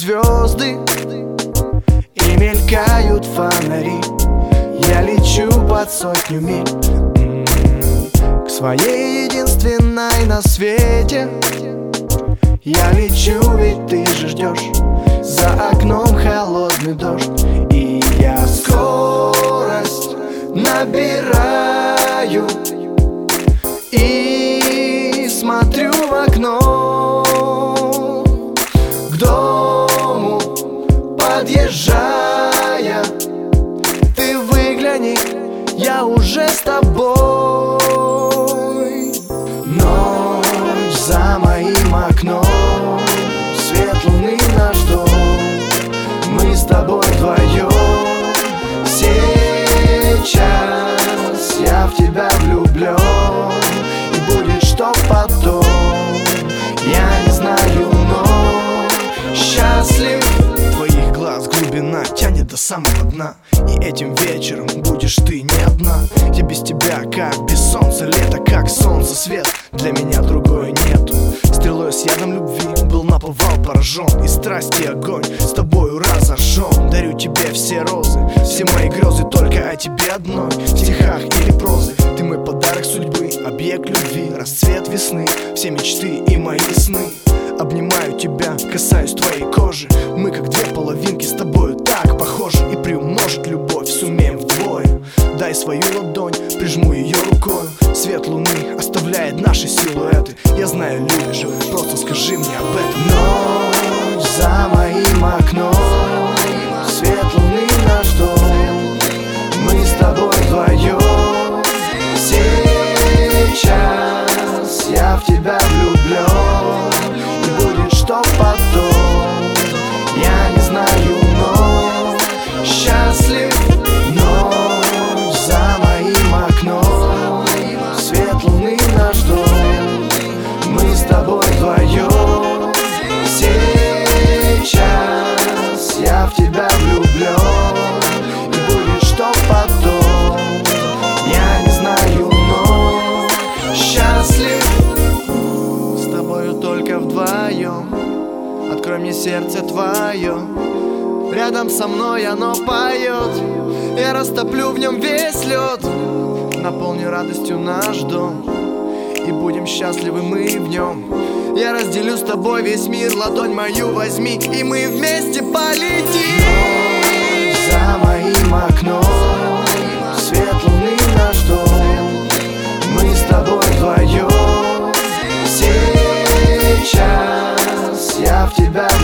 звезды и мелькают фонари. Я лечу под 100 миль к своей единственной на свете. Я лечу, ведь ты же ждешь, за окном холодный дождь. И я скорость набираю и смотрю в окно. К дому подъезжая, ты выгляни, я уже с тобой. Ночь за моим окном, свет луны наш дом. Мы с тобой вдвоем. Сейчас я в тебя влюблен, и будет что потом, я не знаю, но счастлив. Твоих глаз глубина тянет до самого дна, и этим вечером будешь ты не одна. Я без тебя как без солнца лето, как солнце свет, для меня другой нету. Стрелой с ядом любви был наповал поражен, и страсти огонь с тобою разожжен. Дарю тебе все розы, все мои грезы только о тебе одной, в стихах или прозы. Ты мой подарок судьбы, объект любви, расцвет весны, все мечты и мои сны. Обнимаю тебя, касаюсь твоей кожи, мы как две половинки с тобою так похожи. И приумножить любовь сумеем вдвое. Дай свою ладонь, прижму ее рукою. Свет луны оставляет наши силуэты. Я знаю, любишь, просто скажи мне об этом. Ночь за моим окном, свет луны наш дом. Мы с тобой вдвоем. Сейчас я в тебя влюблен, и будет что потом, я не знаю, но счастлив. Ночь за моим окном, свет луны наш дом. Мы с тобой вдвоем. Сейчас я в тебя влюблен, и будет что потом, я не знаю, но счастлив. С тобою только вдвоем. Открой мне сердце твое, рядом со мной оно поет. Я растоплю в нем весь лед, наполню радостью наш дом, и будем счастливы мы в нем. Я разделю с тобой весь мир, ладонь мою возьми, и мы вместе полетим. Ночь за моим окном, свет луны наш дом. Мы с тобой вдвоем. Сейчас я в тебя